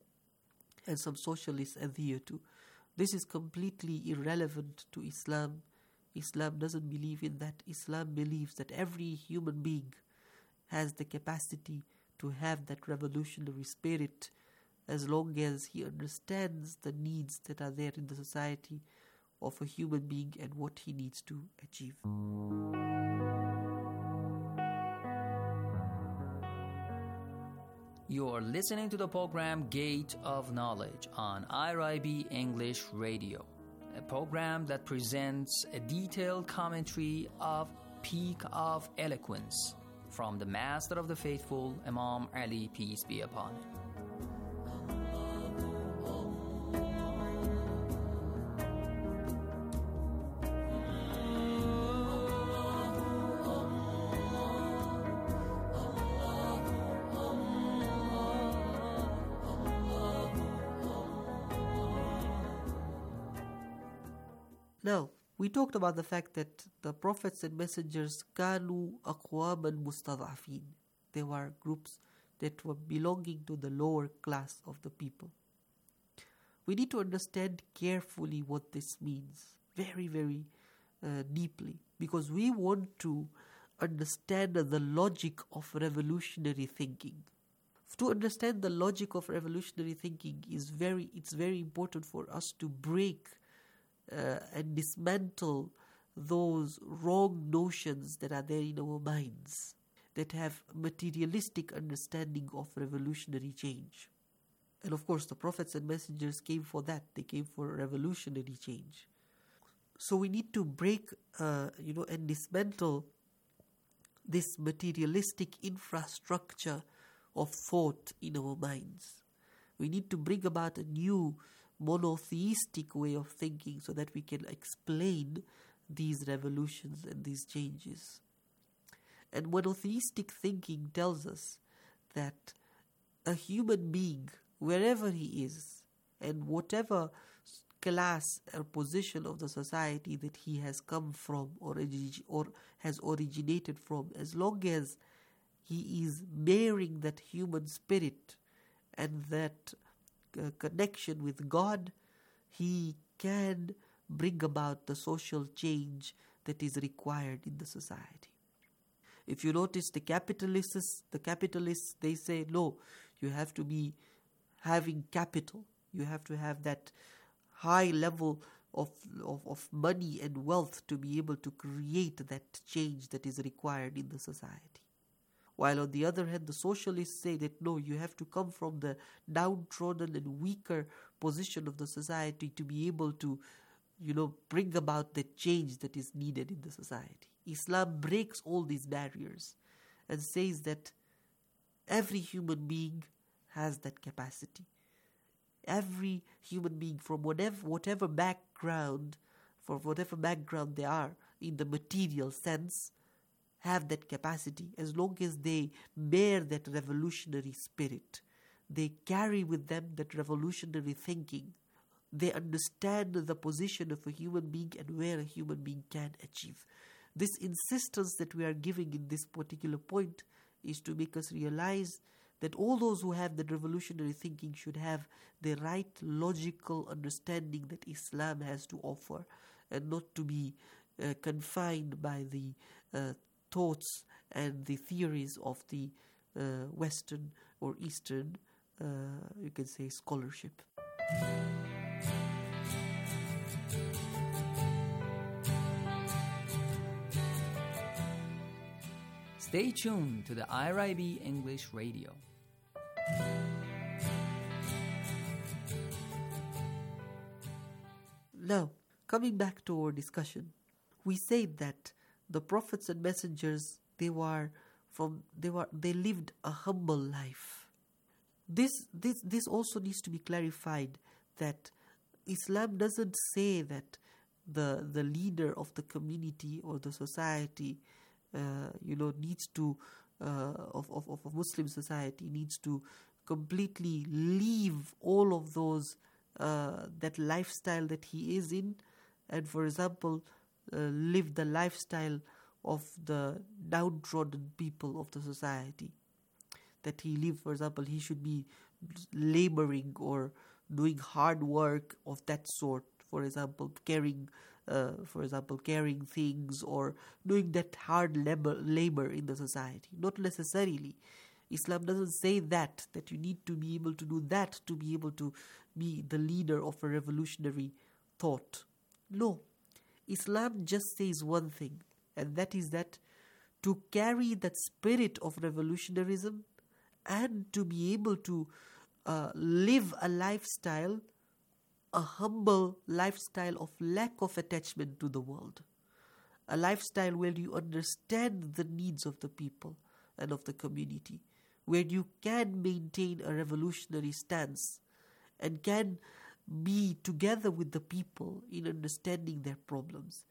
and some socialists adhere to. This is completely irrelevant to Islam. Islam doesn't believe in that. Islam believes that every human being has the capacity to have that revolutionary spirit as long as he understands the needs that are there in the society of a human being and what he needs to achieve. You're listening to the program Gate of Knowledge on I R I B English Radio, a program that presents a detailed commentary of Peak of Eloquence from the Master of the Faithful, Imam Ali, peace be upon him. Now, we talked about the fact that the prophets and messengers كانوا أقواما مستضعفين. They were groups that were belonging to the lower class of the people. We need to understand carefully what this means, very, very uh, deeply, because we want to understand the logic of revolutionary thinking. to understand the logic of revolutionary thinking is very, it's very important for us to break uh, and dismantle those wrong notions that are there in our minds that have materialistic understanding of revolutionary change. And of course, the prophets and messengers came for that. They came for revolutionary change. So we need to break, uh, you know, and dismantle this materialistic infrastructure of thought in our minds. We need to bring about a new monotheistic way of thinking so that we can explain these revolutions and these changes. And monotheistic thinking tells us that a human being, wherever he is, and whatever class or position of the society that he has come from or, or has originated from, as long as he is bearing that human spirit and that uh, connection with God, he can bring about the social change that is required in the society. If you notice the capitalists, the capitalists, they say, no, you have to be having capital. You have to have that high level of, of, of money and wealth to be able to create that change that is required in the society. While on the other hand, the socialists say that no, you have to come from the downtrodden and weaker position of the society to be able to, you know, bring about the change that is needed in the society. Islam breaks all these barriers and says that every human being has that capacity. Every human being from whatever, whatever background, for whatever background they are in the material sense, have that capacity as long as they bear that revolutionary spirit. They carry with them that revolutionary thinking. They understand the position of a human being and where a human being can achieve. This insistence that we are giving in this particular point is to make us realize that all those who have that revolutionary thinking should have the right logical understanding that Islam has to offer, and not to be uh, confined by the uh, thoughts and the theories of the uh, Western or Eastern, uh, you can say, scholarship. Stay tuned to the I R I B English Radio. Now, coming back to our discussion, we said that the prophets and messengers, they were from they were they lived a humble life. This this this also needs to be clarified, that Islam doesn't say that the the leader of the community or the society Uh, you know, needs to, uh, of, of, of a Muslim society, needs to completely leave all of those, uh, that lifestyle that he is in, and, for example, uh, live the lifestyle of the downtrodden people of the society. That he live, for example, he should be laboring or doing hard work of that sort, for example, carrying Uh, for example, carrying things or doing that hard labor, labor in the society. Not necessarily. Islam doesn't say that, that you need to be able to do that to be able to be the leader of a revolutionary thought. No. Islam just says one thing, and that is that to carry that spirit of revolutionarism and to be able to uh, live a lifestyle, a humble lifestyle of lack of attachment to the world. A lifestyle where you understand the needs of the people and of the community, where you can maintain a revolutionary stance and can be together with the people in understanding their problems,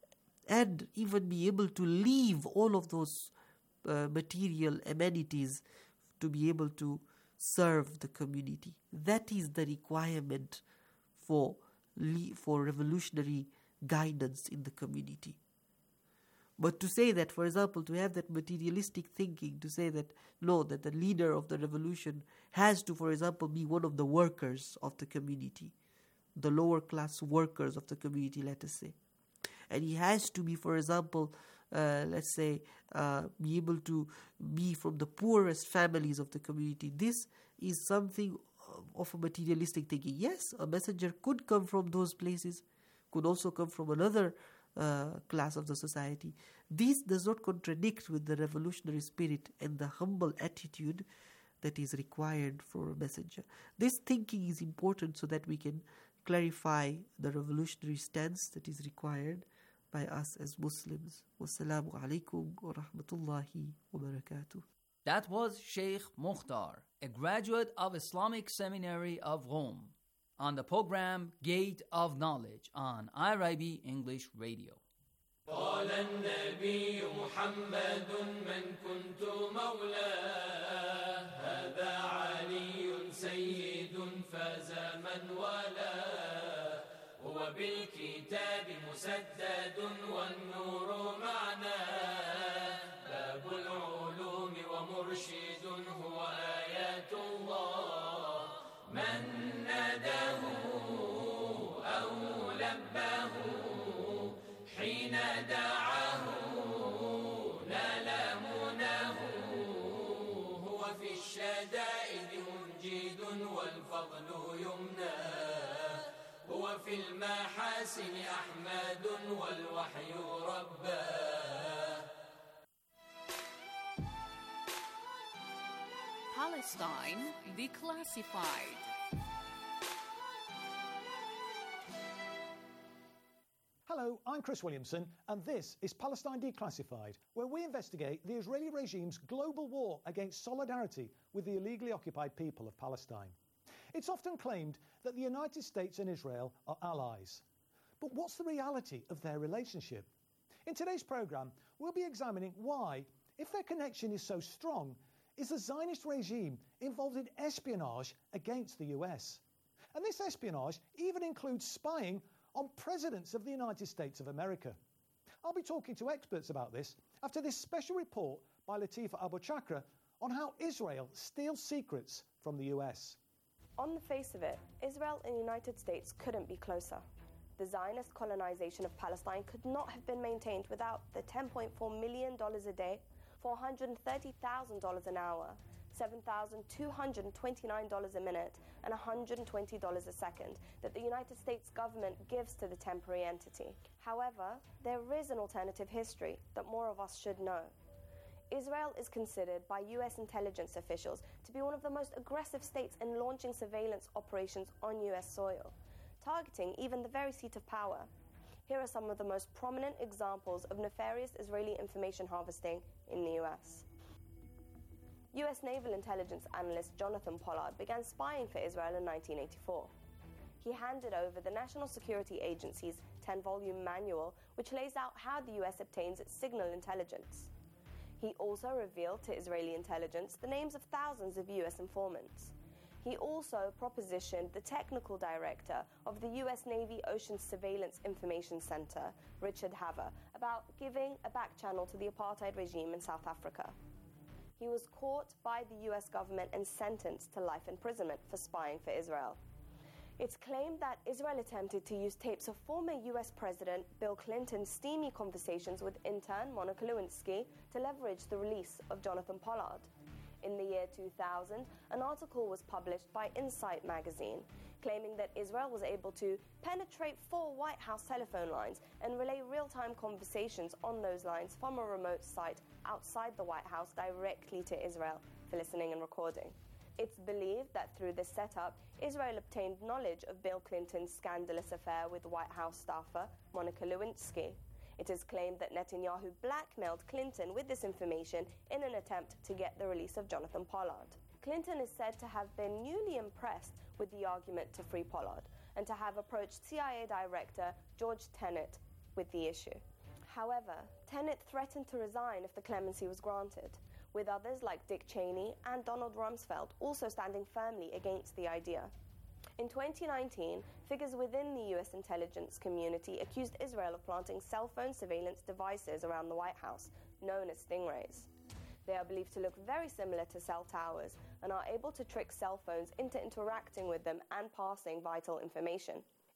and even be able to leave all of those uh, material amenities to be able to serve the community. That is the requirement for for revolutionary guidance in the community. But to say that, for example, to have that materialistic thinking, to say that, no, that the leader of the revolution has to, for example, be one of the workers of the community, the lower class workers of the community, let us say. And he has to be, for example, uh, let's say, uh, be able to be from the poorest families of the community. This is something of a materialistic thinking. Yes, a messenger could come from those places, could also come from another uh, class of the society. This does not contradict with the revolutionary spirit and the humble attitude that is required for a messenger. This thinking is important so that we can clarify the revolutionary stance that is required by us as Muslims. Wassalamu alaikum wa rahmatullahi wa barakatuh. That was Sheikh Mukhtar, a graduate of Islamic Seminary of Rome, on the program Gate of Knowledge on I R I B English Radio. قال النبي محمد من كنت مولاه هذا علي سيد فاز من والاه هو بالكتاب مسدد والنور معناه باب العلوم ومرشد هو آيات الله من ناداه أو لباه حين دعاه نال مناه هو في الشدائد منجد والفضل يمناه هو في المحاسن أحمد والوحي رباه. Palestine Declassified. Hello, I'm Chris Williamson, and this is Palestine Declassified, where we investigate the Israeli regime's global war against solidarity with the illegally occupied people of Palestine. It's often claimed that the United States and Israel are allies. But what's the reality of their relationship? In today's programme, we'll be examining why, if their connection is so strong, is the Zionist regime involved in espionage against the U S. And this espionage even includes spying on presidents of the United States of America. I'll be talking to experts about this after this special report by Latifa Abu-Chakra on how Israel steals secrets from the U S. On the face of it, Israel and the United States couldn't be closer. The Zionist colonization of Palestine could not have been maintained without the ten point four million dollars a day, four hundred thirty thousand dollars an hour, seven thousand two hundred twenty-nine dollars a minute, and one hundred twenty dollars a second that the United States government gives to the temporary entity. However, there is an alternative history that more of us should know. Israel is considered by U S intelligence officials to be one of the most aggressive states in launching surveillance operations on U S soil, targeting even the very seat of power. Here are some of the most prominent examples of nefarious Israeli information harvesting in the U S. U S naval intelligence analyst Jonathan Pollard began spying for Israel in nineteen eighty-four. He handed over the National Security Agency's ten-volume manual, which lays out how the U S obtains its signal intelligence. He also revealed to Israeli intelligence the names of thousands of U S informants. He also propositioned the technical director of the U S Navy Ocean Surveillance Information Center, Richard Haver, about giving a back channel to the apartheid regime in South Africa. He was caught by the U S government and sentenced to life imprisonment for spying for Israel. It's claimed that Israel attempted to use tapes of former U S President Bill Clinton's steamy conversations with intern Monica Lewinsky to leverage the release of Jonathan Pollard. In the year two thousand, an article was published by Insight magazine claiming that Israel was able to penetrate four White House telephone lines and relay real-time conversations on those lines from a remote site outside the White House directly to Israel for listening and recording. It's believed that through this setup, Israel obtained knowledge of Bill Clinton's scandalous affair with White House staffer Monica Lewinsky. It is claimed that Netanyahu blackmailed Clinton with this information in an attempt to get the release of Jonathan Pollard. Clinton is said to have been newly impressed with the argument to free Pollard and to have approached C I A Director George Tenet with the issue. However, Tenet threatened to resign if the clemency was granted, with others like Dick Cheney and Donald Rumsfeld also standing firmly against the idea. In twenty nineteen, figures within the U S intelligence community accused Israel of planting cell phone surveillance devices around the White House, known as stingrays. They are believed to look very similar to cell towers and are able to trick cell phones into interacting with them and passing vital information.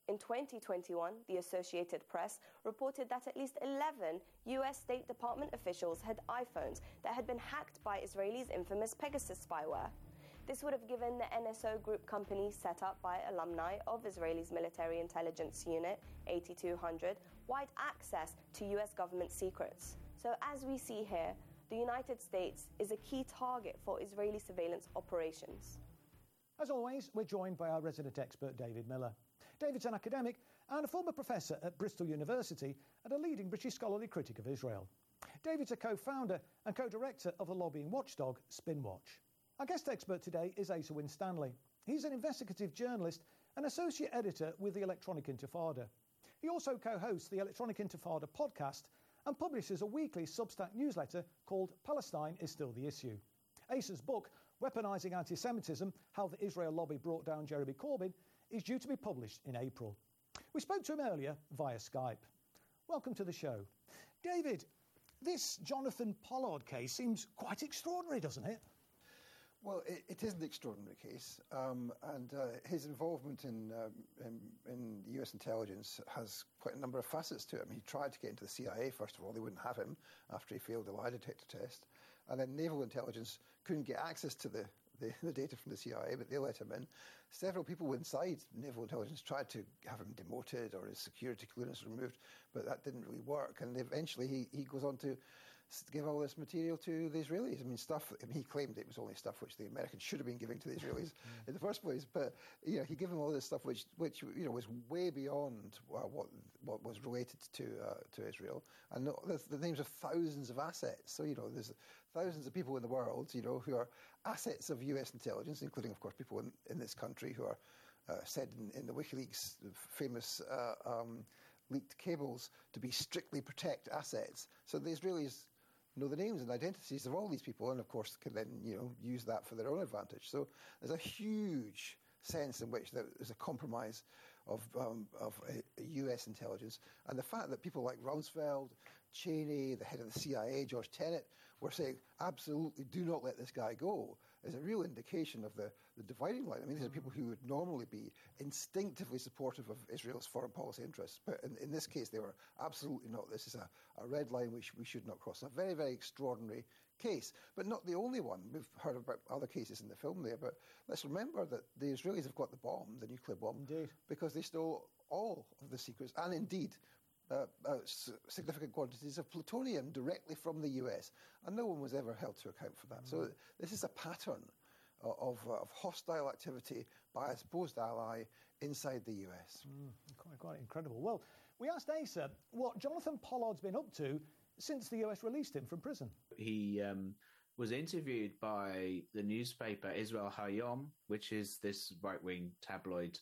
In twenty twenty-one, the Associated Press reported that at least eleven U S State Department officials had iPhones that had been hacked by Israel's infamous Pegasus spyware. This would have given the N S O Group company set up by alumni of Israel's military intelligence unit, eighty-two hundred, wide access to U S government secrets. So as we see here, the United States is a key target for Israeli surveillance operations. As always, we're joined by our resident expert, David Miller. David's an academic and a former professor at Bristol University and a leading British scholarly critic of Israel. David's a co-founder and co-director of the lobbying watchdog Spinwatch. Our guest expert today is Asa Winstanley. He's an investigative journalist and associate editor with the Electronic Intifada. He also co-hosts the Electronic Intifada podcast and publishes a weekly Substack newsletter called Palestine is Still the Issue. Asa's book, Weaponizing Anti-Semitism, How the Israel Lobby Brought Down Jeremy Corbyn, is due to be published in April. We spoke to him earlier via Skype. Welcome to the show. David, this Jonathan Pollard case seems quite extraordinary, doesn't it? Well, it, it is an extraordinary case, um, and uh, his involvement in, um, in, in U S intelligence has quite a number of facets to it. I mean, he tried to get into the C I A, first of all. They wouldn't have him after he failed the lie detector test. And then naval intelligence couldn't get access to the, the, the data from the C I A, but they let him in. Several people inside naval intelligence tried to have him demoted or his security clearance removed, but that didn't really work. And eventually he, he goes on to give all this material to the Israelis. I mean, stuff, I mean, he claimed it was only stuff which the Americans should have been giving to the Israelis in the first place, but, you know, he gave them all this stuff which, which you know, was way beyond uh, what what was related to uh, to Israel, and the, the names of thousands of assets. So, you know, there's thousands of people in the world, you know, who are assets of U S intelligence, including, of course, people in, in this country who are uh, said in, in the WikiLeaks famous uh, um, leaked cables to be strictly protect assets. So the Israelis know the names and identities of all these people, and of course can then, you know, use that for their own advantage. So there's a huge sense in which there's a compromise of um, of a, a U S intelligence, and the fact that people like Rumsfeld, Cheney, the head of the C I A, George Tenet, were saying absolutely do not let this guy go is a real indication of the, the dividing line. I mean, these are people who would normally be instinctively supportive of Israel's foreign policy interests, but in, in this case they were absolutely not. This is a, a red line which we should not cross. A very, very extraordinary case, but not the only one. We've heard about other cases in the film there, but let's remember that the Israelis have got the bomb, the nuclear bomb, indeed, because they stole all of the secrets, and indeed Uh, uh, significant quantities of plutonium directly from the U S, and no one was ever held to account for that. Mm. So this is a pattern of, of, uh, of hostile activity by a supposed ally inside the U S. Mm, quite, quite incredible. Well, we asked Asa what Jonathan Pollard's been up to since the U S released him from prison. He um, was interviewed by the newspaper Israel Hayom, which is this right-wing tabloid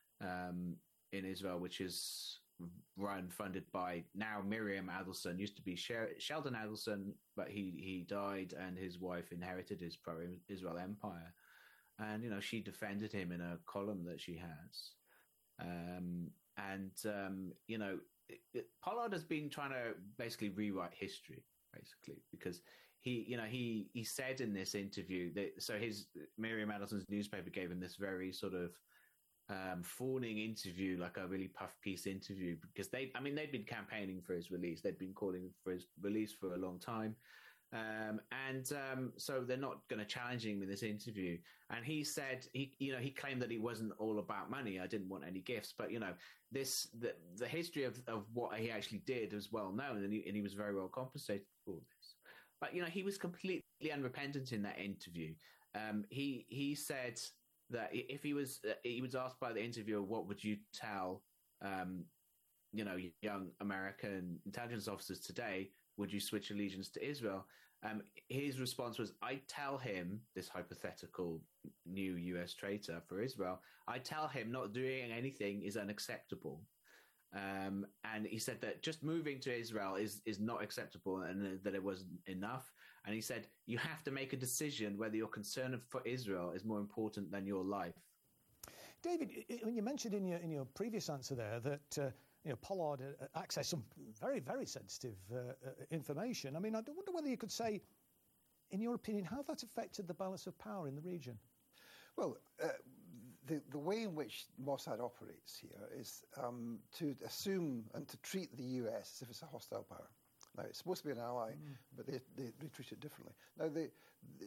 um, in Israel, which is run, funded by now Miriam Adelson, used to be Sher- Sheldon Adelson, but he, he died and his wife inherited his pro-Israel empire. And, you know, she defended him in a column that she has. Um, and, um, you know, it, it, Pollard has been trying to basically rewrite history, basically, because he, you know, he, he said in this interview that, so his, Miriam Adelson's newspaper gave him this very sort of, Um, fawning interview, like a really puff piece interview, because they, I mean, they'd been campaigning for his release. They'd been calling for his release for a long time. Um, and um, so they're not going to challenge him in this interview. And he said, he, you know, he claimed that he wasn't all about money. I didn't want any gifts. But, you know, this, the, the history of, of what he actually did was well known, and he, and he was very well compensated for this. But, you know, he was completely unrepentant in that interview. Um, he, he said that if he was, uh, he was asked by the interviewer, what would you tell, um, you know, young American intelligence officers today? Would you switch allegiance to Israel? Um, his response was, I tell him, this hypothetical new U S traitor for Israel, I tell him not doing anything is unacceptable. Um, and he said that just moving to Israel is, is not acceptable, and that it wasn't enough. And he said, you have to make a decision whether your concern for Israel is more important than your life. David, when you mentioned in your in your previous answer there that uh, you know, Pollard uh, accessed some very, very sensitive uh, uh, information, I mean, I wonder whether you could say, in your opinion, how that affected the balance of power in the region. Well, uh, the, the way in which Mossad operates here is um, to assume and to treat the U S as if it's a hostile power. Now, it's supposed to be an ally, mm. but they, they, they treat it differently. Now, the, the,